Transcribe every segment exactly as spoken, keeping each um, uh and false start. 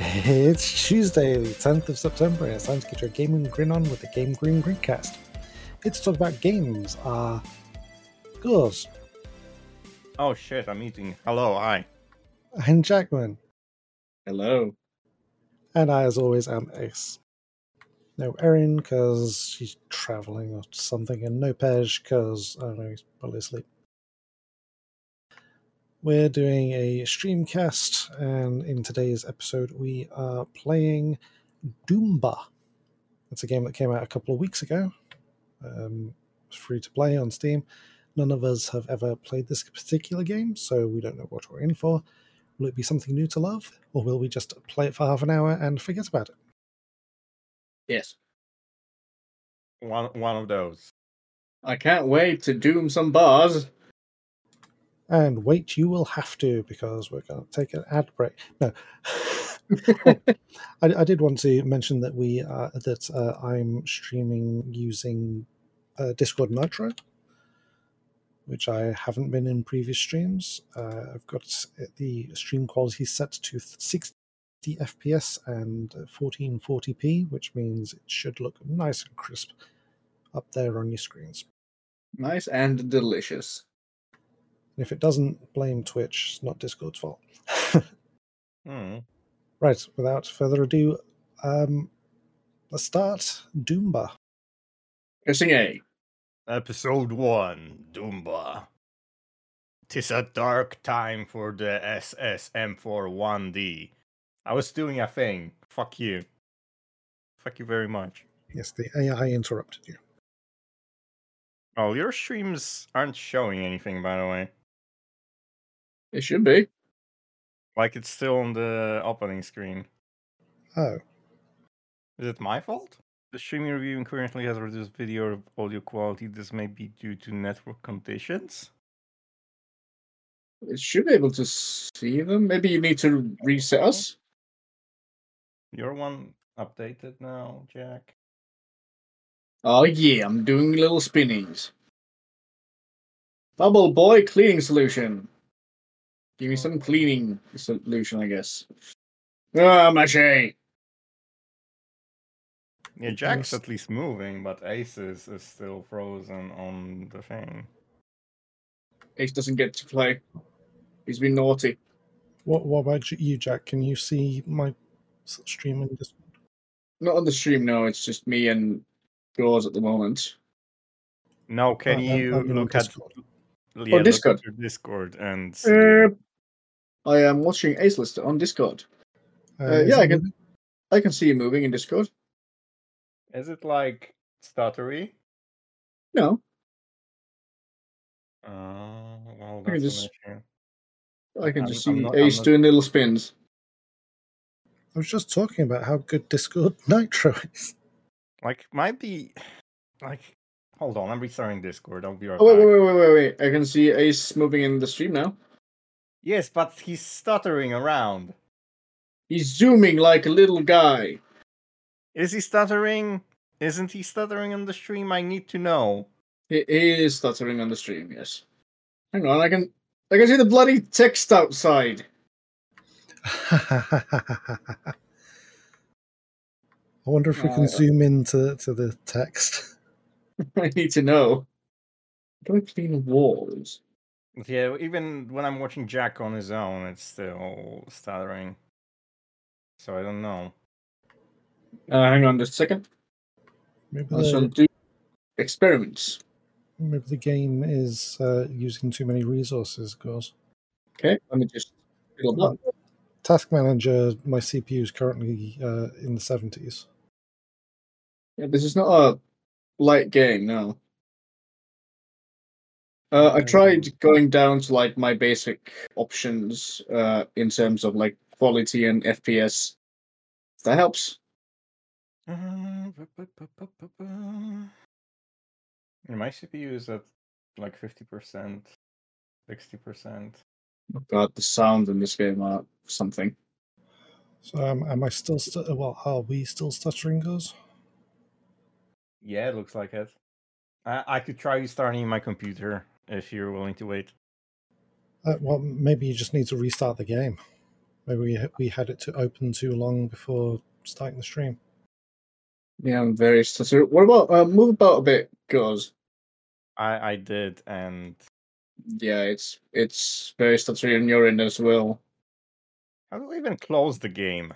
It's Tuesday, the tenth of September, and it's time to get your gaming grin on with the Game Green Greencast. It's to talk about games. Uh, Gauze. Oh shit, I'm eating. Hello, hi. And Jackman. Hello. And I, as always, am Ace. No Erin, because she's travelling or something, and no Pej, because, I don't know, he's probably asleep. We're doing a streamcast, and in today's episode, we are playing Doomba. It's a game that came out a couple of weeks ago. Um, it's free to play on Steam. None of us have ever played this particular game, so we don't know what we're in for. Will it be something new to love, or will we just play it for half an hour and forget about it? Yes. One one of those. I can't wait to doom some bars. And wait, you will have to, because we're going to take an ad break. No. Well, I, I did want to mention that we uh, that uh, I'm streaming using uh, Discord Nitro, which I haven't been in previous streams. Uh, I've got the stream quality set to sixty F P S and fourteen forty p, which means it should look nice and crisp up there on your screens. Nice and delicious. If it doesn't, blame Twitch. It's not Discord's fault. Hmm. Right, without further ado, um, let's start Doomba. Pressing A. Episode one, Doomba. Tis a dark time for the S S M forty-one D. I was doing a thing. Fuck you. Fuck you very much. Yes, the A I interrupted you. Oh, your streams aren't showing anything, by the way. It should be. Like, it's still on the opening screen. Oh. Is it my fault? The stream you're viewing currently has reduced video audio quality. This may be due to network conditions. It should be able to see them. Maybe you need to reset us. Your one updated now, Jack. Oh yeah, I'm doing little spinnies. Bubble Boy cleaning solution. Give me some cleaning solution, I guess. Ah, mache. Yeah, Jack's at least moving, but Ace's is still frozen on the thing. Ace doesn't get to play. He's been naughty. What, what about you, Jack? Can you see my stream in Discord? Not on the stream, no. It's just me and Gauze at the moment. No, can Uh, you I mean on look at Discord. yeah, Oh, look Discord. at your Discord and see? Uh, I am watching Ace List on Discord. Uh, Uh, is yeah, it I can. moving? I can see you moving in Discord. Is it like stuttery? No, Uh, well, I can that's just- an issue. I can I'm- just I'm see not- Ace I'm not- doing little spins. I was just talking about how good Discord Nitro is. Like, might be like. Hold on, I'm restarting Discord. I'll be right Oh wait, back. wait, wait, wait, wait! I can see Ace moving in the stream now. Yes, but he's stuttering around. He's zooming like a little guy. Is he stuttering? Isn't he stuttering on the stream? I need to know. He he is stuttering on the stream. Yes. Hang on, I can I can see the bloody text outside. I wonder if we can Uh, zoom into to the text. I need to know. How do I clean walls? Yeah, even when I'm watching Jack on his own, it's still stuttering. So I don't know. Uh, hang on just a second. Maybe I shall the, do experiments. maybe the game is uh, using too many resources, Gauze. Okay, let me just fiddle that. Task Manager, my C P U is currently uh, in the seventies. Yeah, this is not a light game, no. Uh, I tried going down to like my basic options uh, in terms of like quality and F P S. That helps. My C P U is at like fifty percent, sixty percent. Oh god, the sound in this game are something. So um, am I still, stu- well, are we still stuttering, Gauze? Yeah, it looks like it. I, I could try restarting my computer if you're willing to wait. Uh, well, maybe you just need to restart the game. Maybe we we had it to open too long before starting the stream. Yeah, I'm very stuttery. What about uh, move about a bit, goes? I I did, and Yeah, it's it's very stuttery on your end as well. how do we even close the game?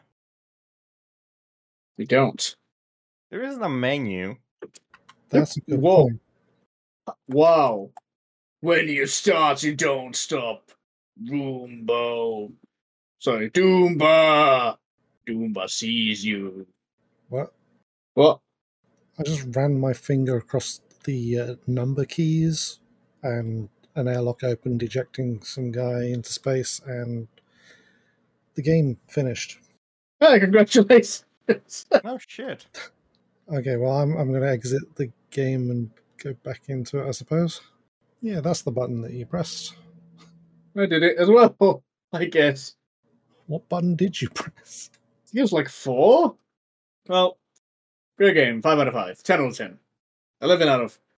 We don't. There isn't a menu. That's a good Whoa. point. Wow. When you start, you don't stop. Roombo. Sorry, Doomba. Doomba sees you. What? What? I just ran my finger across the uh, number keys, and an airlock opened, ejecting some guy into space, and the game finished. Hey, congratulations. Oh shit! Okay, well, I'm I'm going to exit the game and go back into it, I suppose. Yeah, that's the button that you pressed. I did it as well, I guess. What button did you press? Feels like four. Well, great game. Five out of five. Ten out of ten. Eleven out of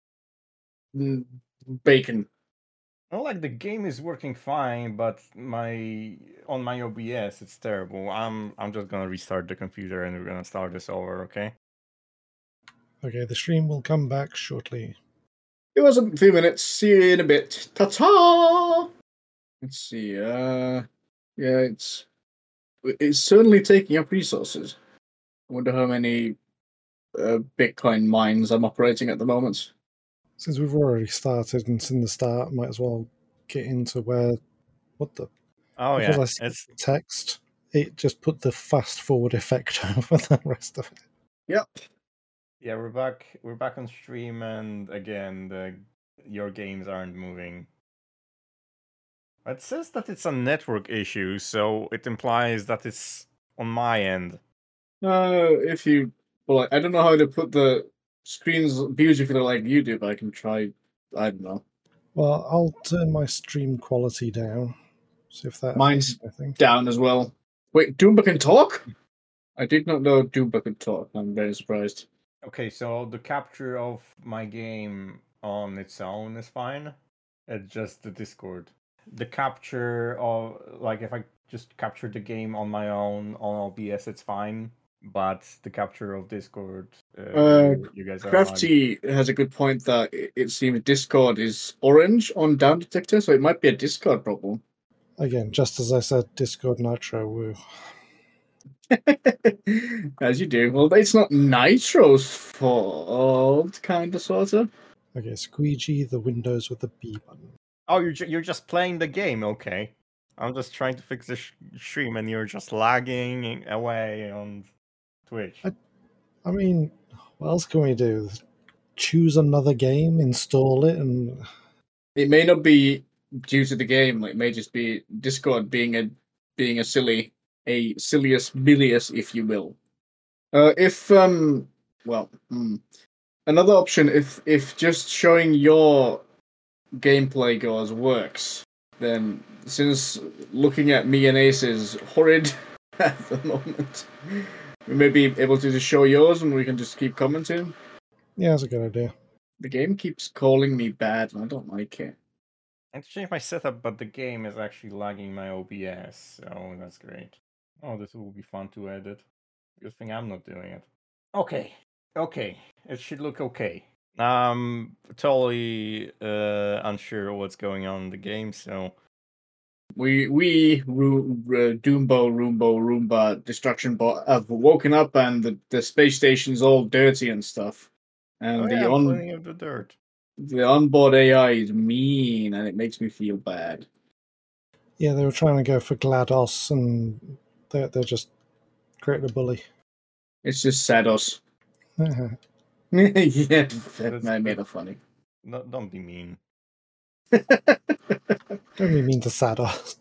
mm, bacon. Well, like the game is working fine, but my on my O B S it's terrible. I'm I'm just gonna restart the computer and we're gonna start this over. Okay. Okay, the stream will come back shortly. It was a few minutes. See you in a bit. Ta-ta! Let's see. Uh, yeah, it's it's certainly taking up resources. I wonder how many uh, Bitcoin mines I'm operating at the moment. Since we've already started and it's in the start, might as well get into where. What the? Oh Because yeah, I see it's the text, it just put the fast forward effect over the rest of it. Yep. yeah we're back we're back on stream, and again the your games aren't moving. It says that it's a network issue, so it implies that it's on my end. Uh, if you well, I don't know how to put the screens beautifully like you do, but I can try. I don't know. Well, I'll turn my stream quality down. See if that Mine's affects anything. down as well. Wait, Doomba can talk? I did not know Doomba could talk. I'm very surprised. Okay, so the capture of my game on its own is fine. It's just the Discord. The capture of, like, if I just capture the game on my own on O B S, it's fine. But the capture of Discord, uh, Uh, you, you guys are Crafty has a good point that it, it seems Discord is orange on Down Detector, so it might be a Discord problem. Again, just as I said, Discord Nitro. Woo. As you do. Well, it's not Nitro's fault, kind of, sort of. Okay, squeegee the windows with the B button. Oh, you're ju- you're just playing the game, okay? I'm just trying to fix the sh- stream, and you're just lagging away on Twitch. I, I mean, what else can we do? Choose another game, install it, and It may not be due to the game. It may just be Discord being a being a silly, a sillius bilious, if you will. Uh, if um, well, hmm. Another option, if if just showing your gameplay goes works, then since looking at me and Ace's horrid at the moment, we may be able to just show yours and we can just keep commenting. yeah, that's a good idea. The game keeps calling me bad and I don't like it. I have to change my setup, but the game is actually lagging my O B S, so that's great. Oh, this will be fun to edit. Good thing I'm not doing it. Okay, okay, it should look okay. I'm totally uh, unsure what's going on in the game, so We we Ro- Ro- Doombo Roombo Roomba Destruction Bot have woken up and the, the space station's all dirty and stuff. And oh the yeah, I'm on cleaning up the dirt. the onboard A I is mean and it makes me feel bad. Yeah, they were trying to go for GLaDOS, and they're, they're just creating a bully. It's just Sados. Don't Yeah, that That's- that made it funny. No, don't be mean. be mean to Sados.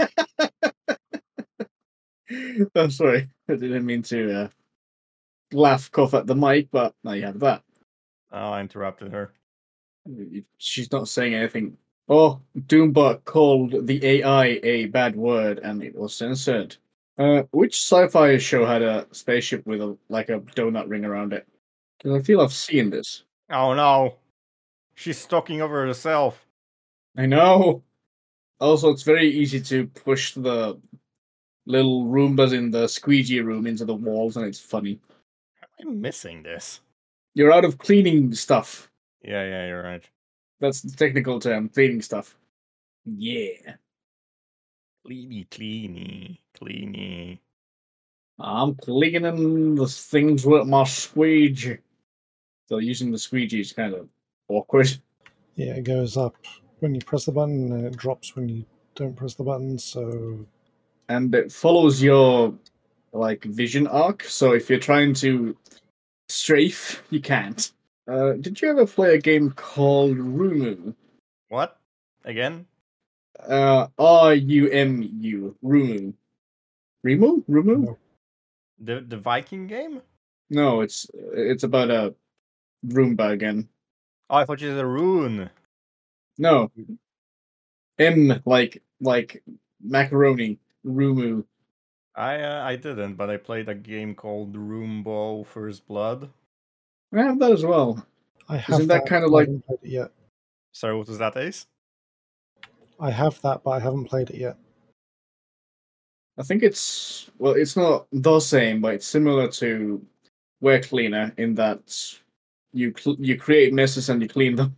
I'm sorry, I didn't mean to uh, laugh, cough at the mic, but now you have that. Oh, I interrupted her. She's not saying anything. Oh, Doombot called the A I a bad word, and it was censored. Uh, which sci-fi show had a spaceship with a like a donut ring around it? Because I feel I've seen this. Oh no, she's talking over herself. I know. Also, it's very easy to push the little Roombas in the squeegee room into the walls, and it's funny. I'm missing this. You're out of cleaning stuff. Yeah, yeah, you're right. That's the technical term, cleaning stuff. Yeah. Cleany, cleany, cleany. I'm cleaning the things with my squeegee. So using the squeegee is kind of awkward. Yeah, it goes up when you press the button, and it drops when you don't press the button. So, And it follows your like vision arc. So if you're trying to strafe, you can't. Uh, did you ever play a game called Rumu? What? Again? Uh, R U M U. Rumu. Rimu? Rumu? no. The the Viking game? No, it's it's about a Roomba again. Oh, I thought you said a rune. No. M like like macaroni. Rumu. I uh, I didn't, but I played a game called Roombo First Blood. I have that as well. I have Isn't that that, kind of but I like? haven't played it yet. Sorry, what was that, Ace? I have that, but I haven't played it yet. I think it's well, it's not the same, but it's similar to Ware Cleaner in that you cl- you create messes and you clean them.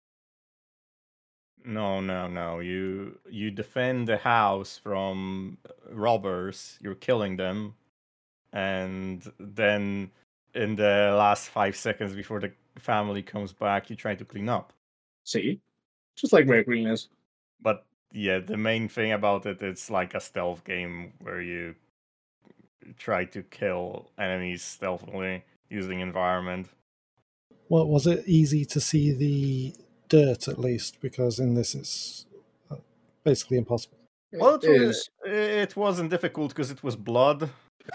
No, no, no. You you defend the house from robbers. You're killing them, and then in the last five seconds before the family comes back, you try to clean up. See, just like Ware Cleaners. But yeah, the main thing about it, it's like a stealth game where you try to kill enemies stealthily using environment. Well, was it easy to see the dirt at least? Because in this, it's uh, basically impossible. Well, it, It was, is it wasn't difficult because it was blood.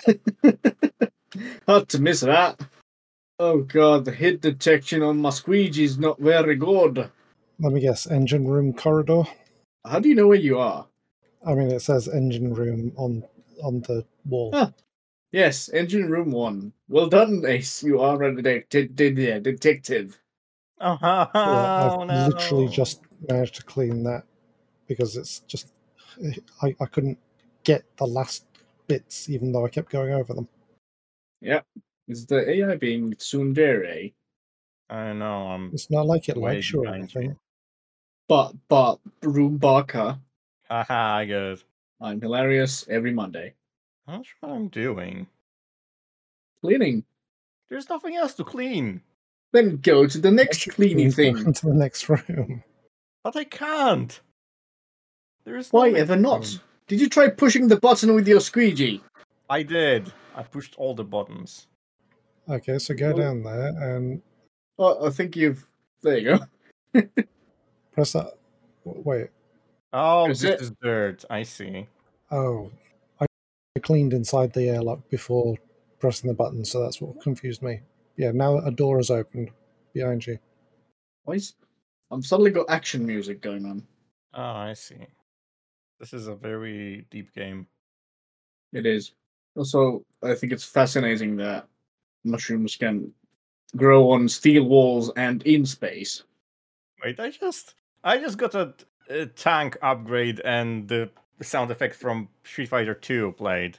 hard to miss that. Oh god, the hit detection on my squeegee is not very good. Let me guess, engine room corridor? How do you know where you are? I mean, it says engine room on on the wall. Huh. Yes, engine room one. Well done, Ace. You are a detective. detective. Oh, Yeah, I've no. literally just managed to clean that because it's just I, I couldn't get the last bits even though I kept going over them. Yeah. Is the A I being tsundere? I know, I'm It's not like it way likes you or behind you. anything. But but Roombaka. Haha, I get it. I'm hilarious every Monday. I'm not sure what I'm doing. Cleaning. There's nothing else to clean. Then go to the next cleaning Please go thing. into the next room. But I can't. There's Why no ever next not? room. Did you try pushing the button with your squeegee? I did. I pushed all the buttons. Okay, so go Well- down there and Oh, I think you've. There you go. press that. Wait. Oh, Is this it- is dirt. I see. Oh, I cleaned inside the airlock before pressing the button, so that's what confused me. Yeah, now a door is opened behind you. Why is... I'm suddenly got action music going on. Oh, I see. This is a very deep game. It is. Also, I think it's fascinating that mushrooms can grow on steel walls and in space. Wait, I just I just got a, a tank upgrade and the sound effect from Street Fighter two played.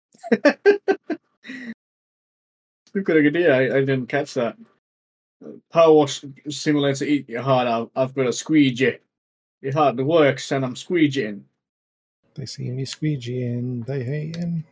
We've got a good idea. I, I didn't catch that. Power Wash Simulator Eat Your Heart Out. I've got a squeegee. It hardly works, and I'm squeegeeing. They see me squeegeeing, they hating.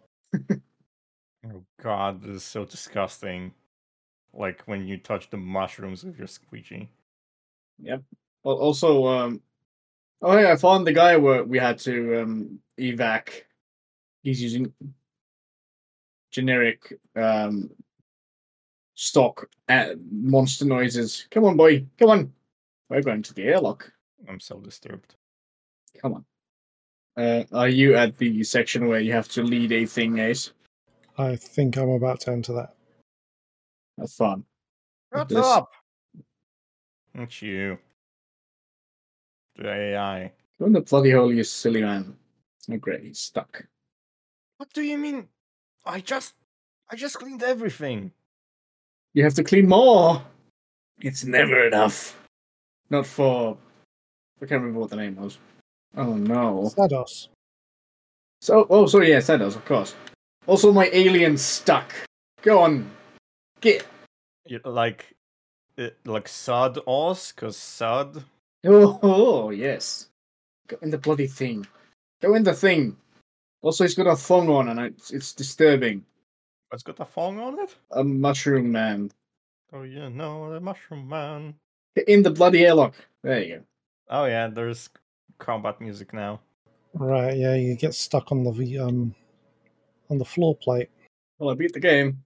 Oh god, this is so disgusting. Like when you touch the mushrooms with your squeegee. Yep. Al- Also, um, oh yeah, I found the guy where we had to um, evac. He's using generic um, stock uh, monster noises. Come on, boy. Come on. We're going to the airlock. I'm so disturbed. Come on. Uh, are you at the section where you have to lead a thing, Ace? I think I'm about to enter that. Have fun. Shut This- up! Not you. The A I. Go in the bloody hole, you silly man. Oh, great, he's stuck. What do you mean? I just I just cleaned everything. You have to clean more. It's never enough. Not for. I can't remember what the name was. Oh no. Sados. So, oh, sorry, yes, that does, of course. Also, my alien's stuck. Go on, get. You- Like, uh, like Sud Oz, cause Sud. Oh, oh, yes. Go in the bloody thing. Go in the thing. Also, he's got a thong on, and it's, it's disturbing. What's got a thong on it? A mushroom man. Oh, you know, the Mushroom Man. Get in the bloody airlock. There you go. Oh yeah, there's combat music now. Right, yeah, you get stuck on the v- um on the floor plate. Well, I beat the game.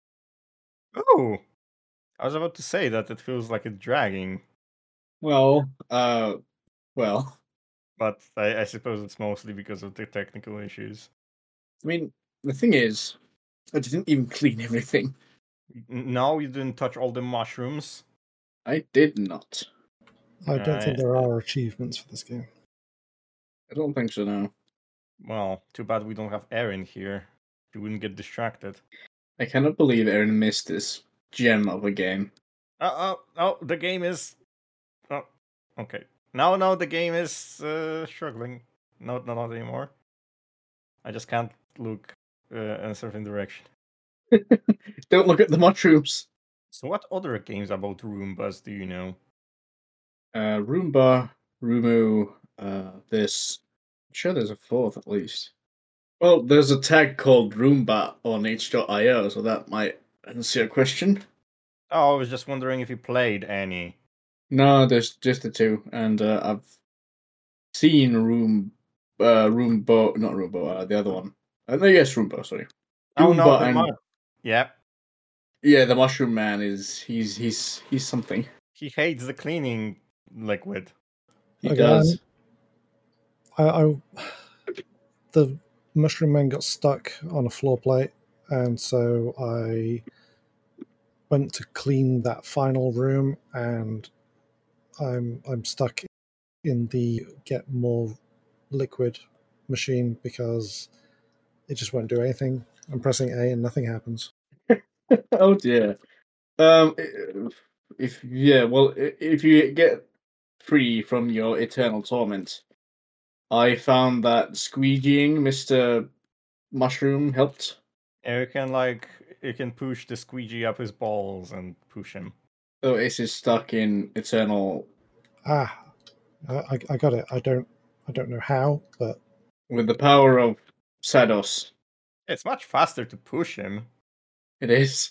Oh, I was about to say that it feels like it's dragging, Well, uh, well, but I, I suppose it's mostly because of the technical issues. I mean, the thing is, I didn't even clean everything. N- No, you didn't touch all the mushrooms. I did not. I don't think Right. there are achievements for this game. I don't think so, no. Well, too bad we don't have Erin here. She wouldn't get distracted. I cannot believe Aaron missed this gem of a game. Oh, oh, oh, the game is. Oh, okay. No, no, the game is uh, struggling. No, no, not anymore. I just can't look uh, in a certain direction. Don't look at the mushrooms. So, what other games about Roombas do you know? Uh, Roomba, Rumu, uh, this. I'm sure there's a fourth at least. Well, there's a tag called Roomba on H dot i o, so that might answer your question. Oh, I was just wondering if you played any. No, there's just the two, and uh, I've seen Room, uh, Roomba, not Roomba, uh, the other one. Uh, no, yes, Roomba. Sorry. Oh no, Roomba the and mod. Yeah, yeah, the Mushroom Man is he's he's he's something. he hates the cleaning liquid. He Okay, does. I, I the mushroom man got stuck on a floor plate, and so I went to clean that final room, and I'm I'm stuck in the get more liquid machine because it just won't do anything. I'm pressing A and nothing happens. Oh dear. Um, i- if yeah, well, i- if you get free from your eternal torment, I found that squeegeeing Mister Mushroom helped. And you can like you can push the squeegee up his balls and push him. So Ace is stuck in eternal Ah, I, I got it. I don't I don't know how, but with the power of Sados. It's much faster to push him. It is.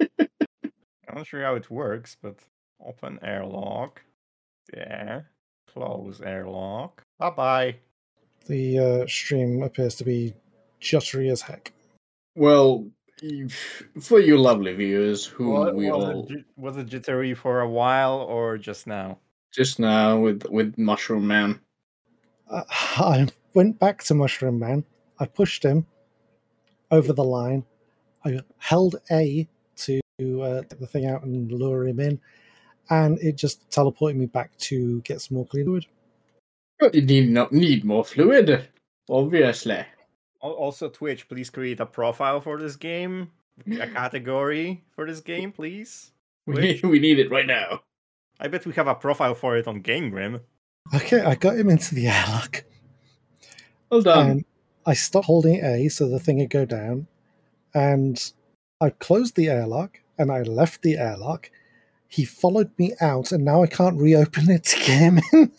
I'm not sure how it works, but open airlock. There. Close airlock. Bye bye. the uh, stream appears to be jittery as heck. Well, if- for you lovely viewers, whom What, we was, all it, ji- was it jittery for a while or just now? just now with with Mushroom Man. Uh, I went back to Mushroom Man. I pushed him over the line. I held A to uh, get the thing out and lure him in, and it just teleported me back to get some more clean fluid. But you need not need more fluid, obviously. Al- Also, Twitch, please create a profile for this game, a category for this game, please. We Twitch? need, we need it right now. I bet we have a profile for it on Game Grim. Okay, I got him into the airlock, Well done. and I stopped holding A so the thing would go down, and I closed the airlock, and I left the airlock. He followed me out, and now I can't reopen it to get him in.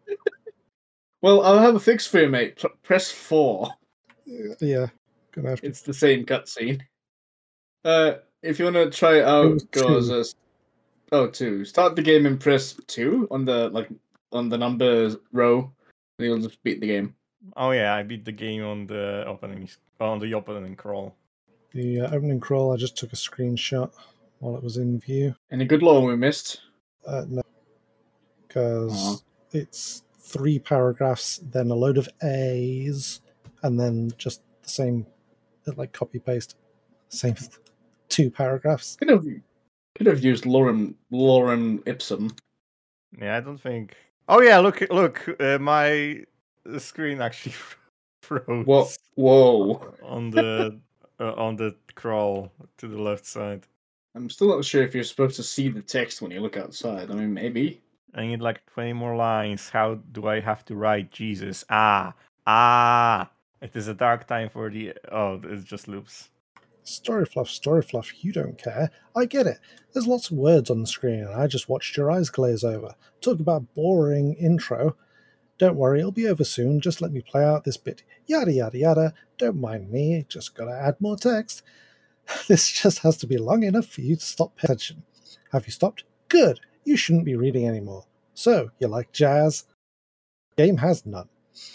Well, I'll have a fix for you, mate. P- press four. Yeah, gonna have to. It's the same cutscene. Uh, if you want to try it It out, was go two. as a oh two. Start the game and press two on the like on the numbers row, and you'll just beat the game. Oh yeah, I beat the game on the opening on the opening crawl. The uh, opening crawl, I just took a screenshot while it was in view. Any good lore we missed? Uh, no, because Aw. it's three paragraphs, then a load of A's, and then just the same, like copy paste, same two paragraphs. Could have could have used Lorem Lorem Ipsum. Yeah, I don't think. Oh yeah, look, look, uh, my screen actually froze. What? Whoa! on the uh, on the crawl to the left side. I'm still not sure if you're supposed to see the text when you look outside. I mean, maybe. I need like twenty more lines. How do I have to write Jesus? Ah, ah, It is a dark time for the. Oh, it just loops. Story fluff, story fluff, you don't care. I get it. There's lots of words on the screen, and I just watched your eyes glaze over. Talk about boring intro. Don't worry, it'll be over soon. Just let me play out this bit. Yada, yada, yada. Don't mind me. Just gotta add more text. This just has to be long enough for you to stop paying attention. Have you stopped? Good. You shouldn't be reading anymore. So, you like jazz? Game has none.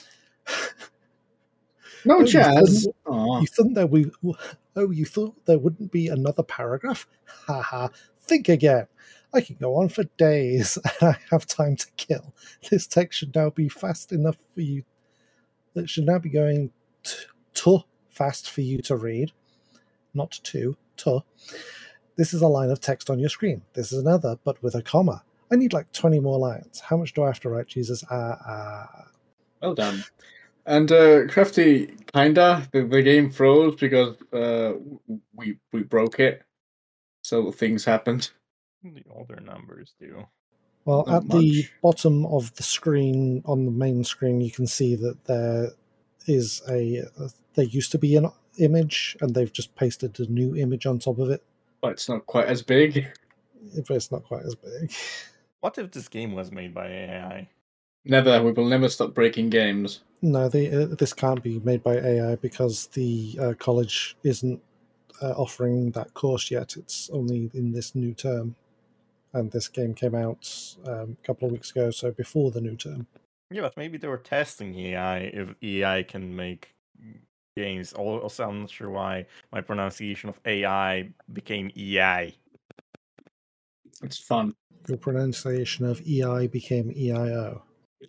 No Oh, jazz. You Aw. thought, you thought there we oh you thought there wouldn't be another paragraph? Haha. Think again. I can go on for days, and I have time to kill. This text should now be fast enough for you. It should now be going t- to fast for you to read, not to to. This is a line of text on your screen. This is another, but with a comma. I need like twenty more lines. How much do I have to write, Jesus? Ah, uh, uh. Well done. And uh, Crafty, kinda, the, the game froze because uh, we we broke it, so things happened. The older numbers do. Well, Not at the much. bottom of the screen, on the main screen, you can see that there is a, a there used to be an image, and they've just pasted a new image on top of it. But it's not quite as big. But it's not quite as big. What if this game was made by A I? Never. We will never stop breaking games. No, they, uh, this can't be made by A I because the uh, college isn't uh, offering that course yet. It's only in this new term. And this game came out um, a couple of weeks ago, so before the new term. Yeah, but maybe they were testing A I if A I can make games. Also, I'm not sure why my pronunciation of A I became E I. It's fun. Your pronunciation of E I became E I O.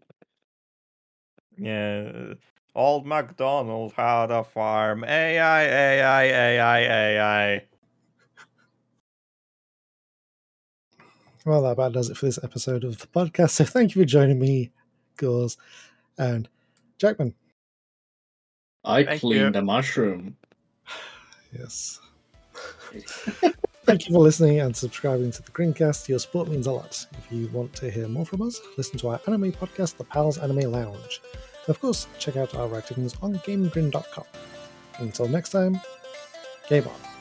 Yeah, old MacDonald had a farm. A I, A I, A I, A I. Well, that about does it for this episode of the podcast. So thank you for joining me, Gores, and Jackman. I Thank cleaned you. a mushroom. Yes. Thank you for listening and subscribing to the Greencast. Your support means a lot. If you want to hear more from us, listen to our anime podcast, The Pals Anime Lounge. And of course, check out our writings on GameGrin dot com. Until next time, game on.